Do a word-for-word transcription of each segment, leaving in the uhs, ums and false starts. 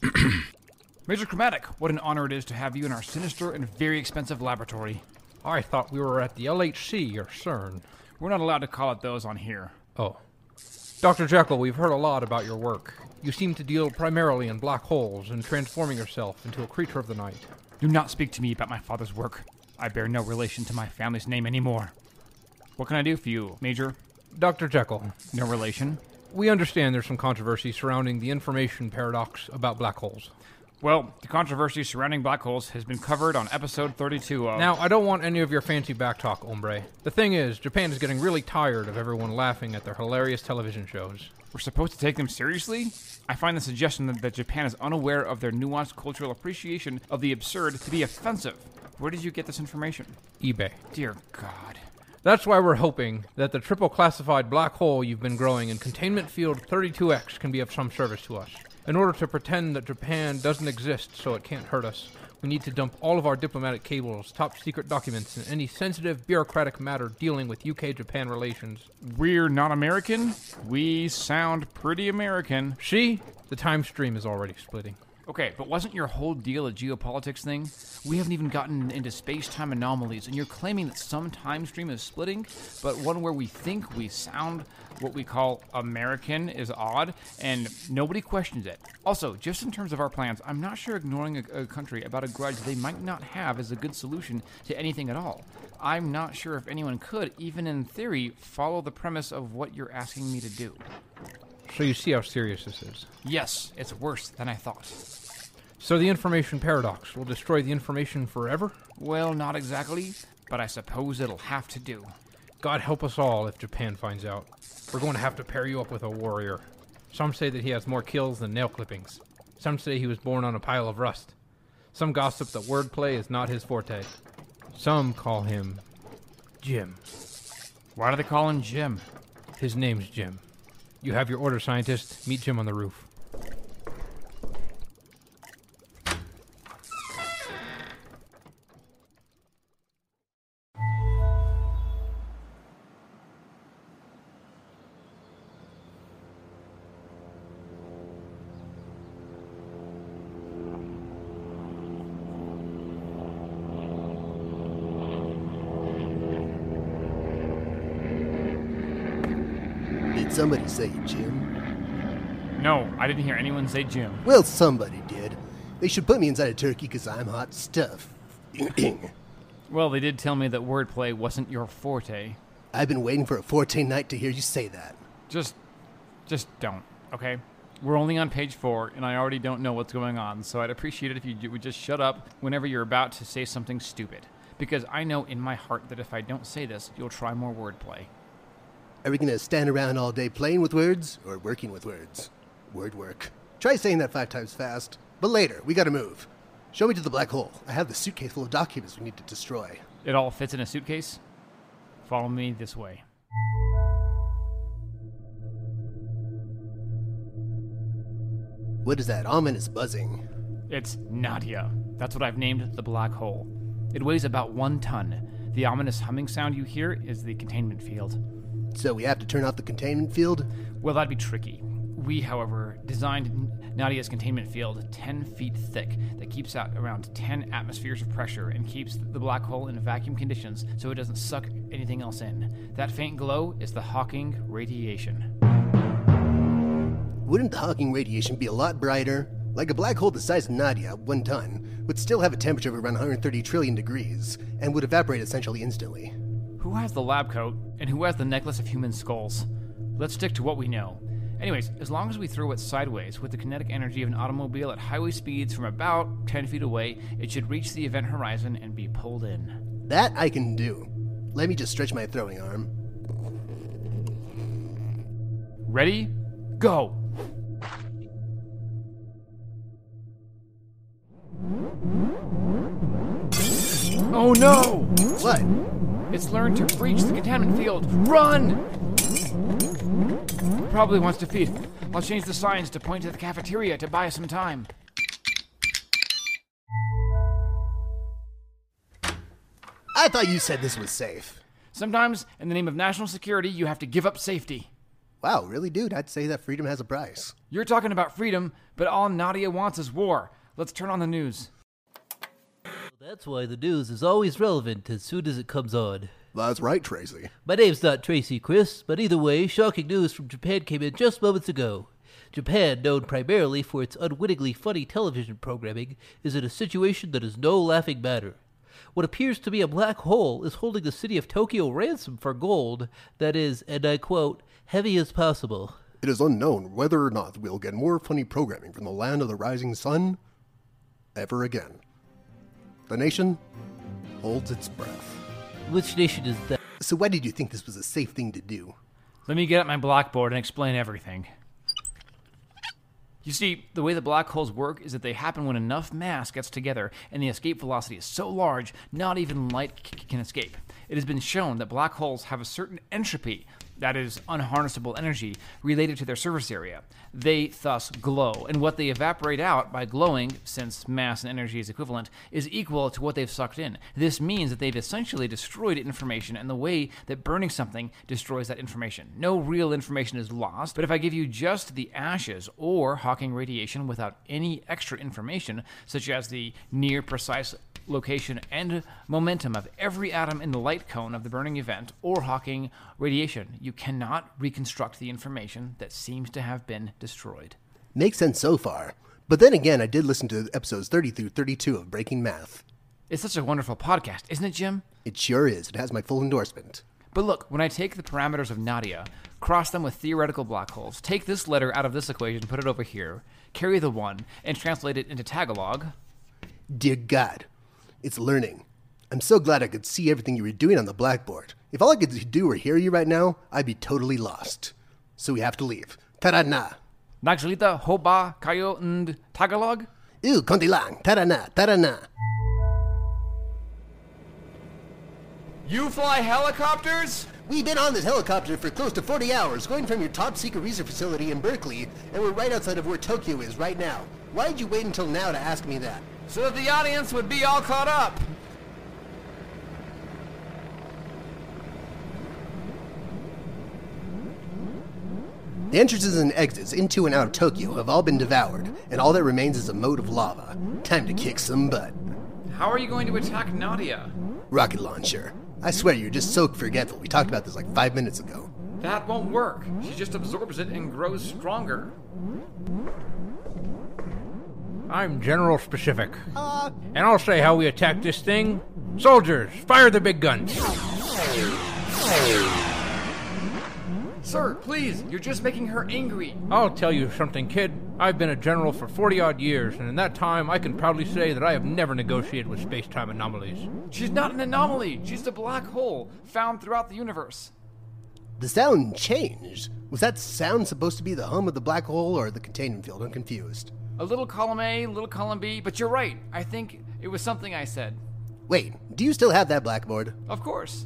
Major Chromatic, what an honor it is to have you in our sinister and very expensive laboratory. I thought we were at the L H C or CERN. We're not allowed to call it those on here. Oh. Doctor Jekyll, we've heard a lot about your work. You seem to deal primarily in black holes and transforming yourself into a creature of the night. Do not speak to me about my father's work. I bear no relation to my family's name anymore. What can I do for you, Major? Doctor Jekyll. No relation? We understand there's some controversy surrounding the information paradox about black holes. Well, the controversy surrounding black holes has been covered on episode thirty-two of... Now, I don't want any of your fancy backtalk, hombre. The thing is, Japan is getting really tired of everyone laughing at their hilarious television shows. We're supposed to take them seriously? I find the suggestion that, that Japan is unaware of their nuanced cultural appreciation of the absurd to be offensive. Where did you get this information? eBay. Dear God. That's why we're hoping that the triple classified black hole you've been growing in containment field thirty-two X can be of some service to us. In order to pretend that Japan doesn't exist so it can't hurt us, we need to dump all of our diplomatic cables, top secret documents, and any sensitive bureaucratic matter dealing with U K Japan relations. We're not American? We sound pretty American. See? The time stream is already splitting. Okay, but wasn't your whole deal a geopolitics thing? We haven't even gotten into space-time anomalies, and you're claiming that some time stream is splitting, but one where we think we sound what we call American is odd, and nobody questions it. Also, just in terms of our plans, I'm not sure ignoring a, a country about a grudge they might not have is a good solution to anything at all. I'm not sure if anyone could, even in theory, follow the premise of what you're asking me to do. So you see how serious this is? Yes, it's worse than I thought. So the information paradox will destroy the information forever? Well, not exactly, but I suppose it'll have to do. God help us all if Japan finds out. We're going to have to pair you up with a warrior. Some say that he has more kills than nail clippings. Some say he was born on a pile of rust. Some gossip that wordplay is not his forte. Some call him Jim. Why do they call him Jim? His name's Jim. You have your order, scientist. Meet Jim on the roof. Somebody say Jim? No, I didn't hear anyone say Jim. Well, somebody did. They should put me inside a turkey because I'm hot stuff. Well, they did tell me that wordplay wasn't your forte. I've been waiting for a forte night to hear you say that. Just, just don't, okay? We're only on page four, and I already don't know what's going on, so I'd appreciate it if you would just shut up whenever you're about to say something stupid. Because I know in my heart that if I don't say this, you'll try more wordplay. Are we going to stand around all day playing with words or working with words? Word work. Try saying that five times fast. But later, we gotta move. Show me to the black hole. I have the suitcase full of documents we need to destroy. It all fits in a suitcase? Follow me this way. What is that ominous buzzing? It's Nadia. That's what I've named the black hole. It weighs about one ton. The ominous humming sound you hear is the containment field. So we have to turn off the containment field? Well, that'd be tricky. We, however, designed Nadia's containment field ten feet thick that keeps out around ten atmospheres of pressure and keeps the black hole in vacuum conditions so it doesn't suck anything else in. That faint glow is the Hawking radiation. Wouldn't the Hawking radiation be a lot brighter? Like a black hole the size of Nadia, one ton, would still have a temperature of around one hundred thirty trillion degrees and would evaporate essentially instantly. Who has the lab coat, and who has the necklace of human skulls? Let's stick to what we know. Anyways, as long as we throw it sideways with the kinetic energy of an automobile at highway speeds from about ten feet away, it should reach the event horizon and be pulled in. That I can do. Let me just stretch my throwing arm. Ready? Go! Oh no! What? It's learned to breach the containment field. Run! Probably wants to feed. I'll change the signs to point to the cafeteria to buy us some time. I thought you said this was safe. Sometimes, in the name of national security, you have to give up safety. Wow, really, dude? I'd say that freedom has a price. You're talking about freedom, but all Nadia wants is war. Let's turn on the news. That's why the news is always relevant as soon as it comes on. That's right, Tracy. My name's not Tracy, Chris, but either way, shocking news from Japan came in just moments ago. Japan, known primarily for its unwittingly funny television programming, is in a situation that is no laughing matter. What appears to be a black hole is holding the city of Tokyo ransom for gold that is, and I quote, heavy as possible. It is unknown whether or not we'll get more funny programming from the land of the rising sun ever again. The nation holds its breath. Which nation is that? So why did you think this was a safe thing to do? Let me get up my blackboard and explain everything. You see, the way the black holes work is that they happen when enough mass gets together and the escape velocity is so large, not even light c- can escape. It has been shown that black holes have a certain entropy, that is, unharnessable energy, related to their surface area. They thus glow, and what they evaporate out by glowing, since mass and energy is equivalent, is equal to what they've sucked in. This means that they've essentially destroyed information in the way that burning something destroys that information. No real information is lost, but if I give you just the ashes or Hawking radiation without any extra information, such as the near precise location and momentum of every atom in the light cone of the burning event or Hawking radiation, you cannot reconstruct the information that seems to have been destroyed. Makes sense so far. But then again, I did listen to episodes thirty through thirty-two of Breaking Math. It's such a wonderful podcast, isn't it, Jim? It sure is. It has my full endorsement. But look, when I take the parameters of Nadia, cross them with theoretical black holes, take this letter out of this equation, put it over here, carry the one, and translate it into Tagalog. Dear God, it's learning. I'm so glad I could see everything you were doing on the blackboard. If all I could do were hear you right now, I'd be totally lost. So we have to leave. Tara na. Nagsalita, hoba, kayo, and Tagalog? Ew, konti lang. Tara na, tara na. You fly helicopters? We've been on this helicopter for close to forty hours, going from your top-secret research facility in Berkeley, and we're right outside of where Tokyo is right now. Why did you wait until now to ask me that? So that the audience would be all caught up. The entrances and exits into and out of Tokyo have all been devoured, and all that remains is a moat of lava. Time to kick some butt. How are you going to attack Nadia? Rocket launcher. I swear you're just so forgetful. We talked about this like five minutes ago. That won't work. She just absorbs it and grows stronger. I'm General Specific. Uh, And I'll say how we attack this thing. Soldiers, fire the big guns. Sir, please, you're just making her angry. I'll tell you something, kid. I've been a general for forty-odd years, and in that time, I can proudly say that I have never negotiated with space-time anomalies. She's not an anomaly. She's a black hole found throughout the universe. the sound changed. Was that sound supposed to be the hum of the black hole or the containment field? I'm confused. A little column A, a little column B, but you're right. I think it was something I said. Wait, do you still have that blackboard? Of course.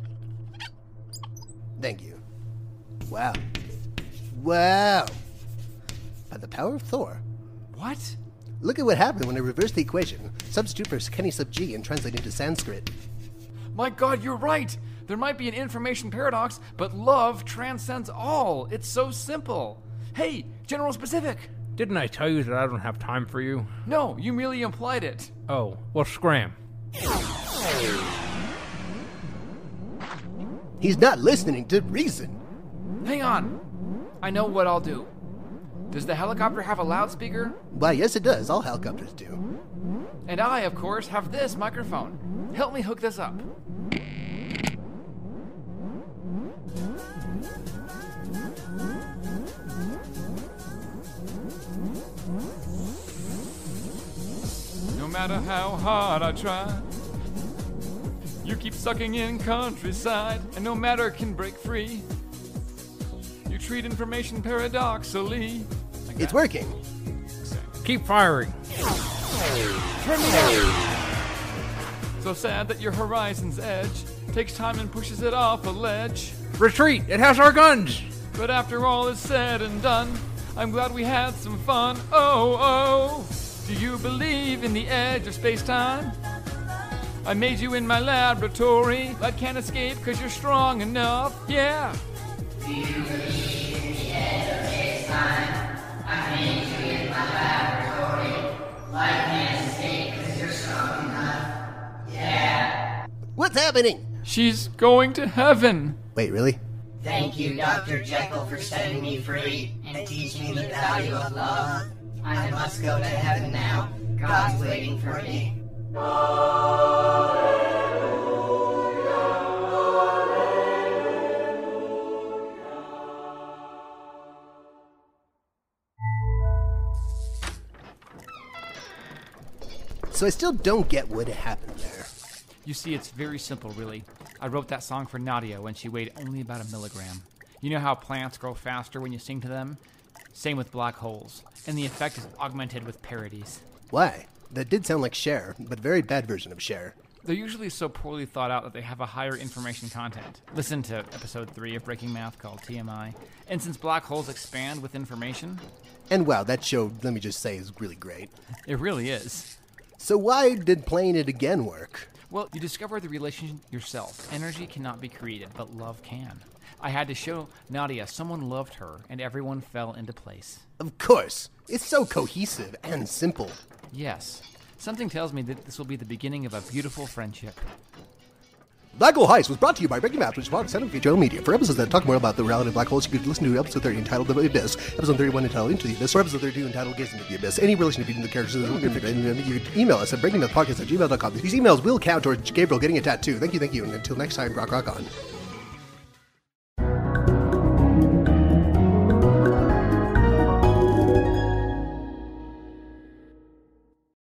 Thank you. Wow. Wow. By the power of Thor. What? Look at what happened when I reversed the equation, substitute for Kenny sub G, and translate into Sanskrit. My God, you're right. There might be an information paradox, but love transcends all. It's so simple. Hey, General Specific. Didn't I tell you that I don't have time for you? No, you merely implied it. Oh, well, scram. He's not listening to reason. Hang on. I know what I'll do. Does the helicopter have a loudspeaker? Why, yes it does. All helicopters do. And I, of course, have this microphone. Help me hook this up. No matter how hard I try, you keep sucking in countryside, and no matter can break free. You treat information paradoxically. Like It's that. working. Keep firing. Terminator! So sad that your horizon's edge takes time and pushes it off a ledge. Retreat! It has our guns! But after all is said and done, I'm glad we had some fun. Oh, oh, do you believe in the edge of space-time? I made you in my laboratory. Light can't escape cause you're strong enough. Yeah. happening? She's going to heaven. Wait, really? Thank you, Doctor Jekyll, for setting me free and teaching me the value of love. I must go to heaven now. God's waiting for me. So I still don't get what happened there. You see, it's very simple, really. I wrote that song for Nadia when she weighed only about a milligram. You know how plants grow faster when you sing to them? Same with black holes. And the effect is augmented with parodies. Why? That did sound like Cher, but a very bad version of Cher. They're usually so poorly thought out that they have a higher information content. Listen to episode three of Breaking Math called T M I. And since black holes expand with information... And wow, that show, let me just say, is really great. It really is. So why did playing it again work? Well, you discover the relation yourself. Energy cannot be created, but love can. I had to show Nadia someone loved her, and everyone fell into place. Of course. It's so cohesive and simple. Yes. Something tells me that this will be the beginning of a beautiful friendship. Black Hole Heist was brought to you by Breaking Math, which is part of Center for Future Media. For episodes that talk more about the reality of black holes, you could listen to episode thirty entitled The Abyss, episode thirty-one entitled Into the Abyss, or episode thirty-two entitled Gaze into the Abyss. Any relation between the characters is you can email us at breakingmathpodcast at gmail dot com. These emails will count towards Gabriel getting a tattoo. Thank you, thank you, and until next time, rock rock on.